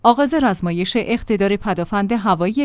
آغاز رزمایش اقتدار پدافند هوایی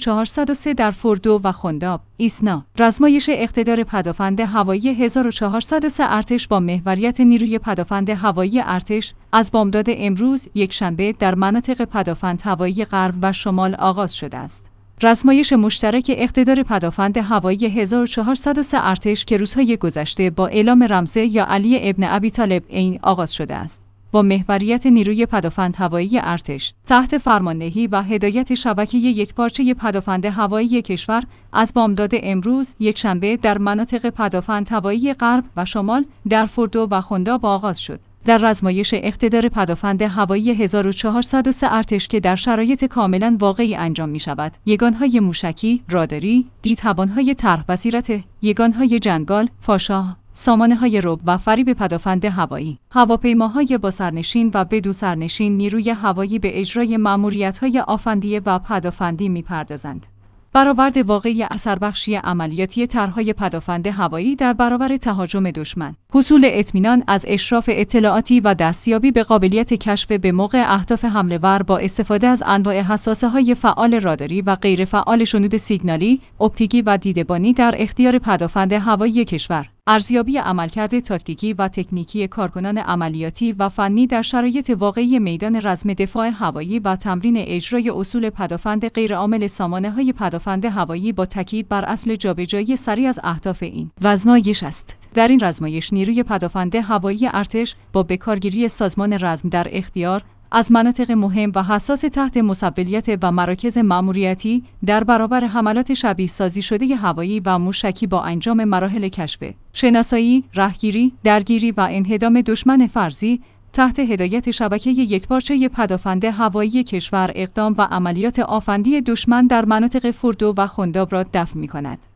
1403 در فردو و خنداب. ایسنا. رزمایش اقتدار پدافند هوایی 1403 ارتش با محوریت نیروی پدافند هوایی ارتش از بامداد امروز یکشنبه در مناطق پدافند هوایی غرب و شمال آغاز شده است. رزمایش مشترک اقتدار پدافند هوایی 1403 ارتش که روزهای گذشته با اعلام رمزه یا علی ابن ابی طالب عین آغاز شده است. با محوریت نیروی پدافند هوایی ارتش تحت فرماندهی و هدایت شبکه یکپارچه پدافند هوایی کشور از بامداد امروز یکشنبه در مناطق پدافند هوایی غرب و شمال در فردو و خنداب آغاز شد. در رزمایش اقتدار پدافند هوایی 1403 ارتش که در شرایط کاملا واقعی انجام می شود، یگانهای موشکی، راداری، دیدتوانهای طرح بصیرت، یگانهای جنگال، فاشا، سامانه‌های رب و فریب پدافند هوایی، هواپیماهای با سرنشین و بدون سرنشین نیروی هوایی به اجرای مأموریت‌های آفندیه و پدافندی می‌پردازند. برآورد واقعی اثربخشی عملیاتی طرح‌های پدافند هوایی در برابر تهاجم دشمن، حصول اطمینان از اشراف اطلاعاتی و دستیابی به قابلیت کشف به موقع اهداف حمله‌ور با استفاده از انواع حساسه‌های فعال راداری و غیر فعال شنود سیگنالی، اپتیکی و دیده‌بانی در اختیار پدافند هوایی کشور. ارزیابی عملکرد تاکتیکی و تکنیکی کارکنان عملیاتی و فنی در شرایط واقعی میدان رزم دفاع هوایی و تمرین اجرای اصول پدافند غیرعامل سامانه‌های پدافند هوایی با تاکید بر اصل جابجایی سریع از اهداف این وزنایش است. در این رزمایش نیروی پدافند هوایی ارتش با بکارگیری سازمان رزم در اختیار از مناطق مهم و حساس تحت مسبلیت و مراکز مأموریتی در برابر حملات شبیه سازی شده هوایی و موشکی با انجام مراحل کشف، شناسایی، رهگیری، درگیری و انهدام دشمن فرضی تحت هدایت شبکه یکپارچه پدافند هوایی کشور اقدام و عملیات آفندی دشمن در مناطق فردو و خنداب را دفع می‌کند.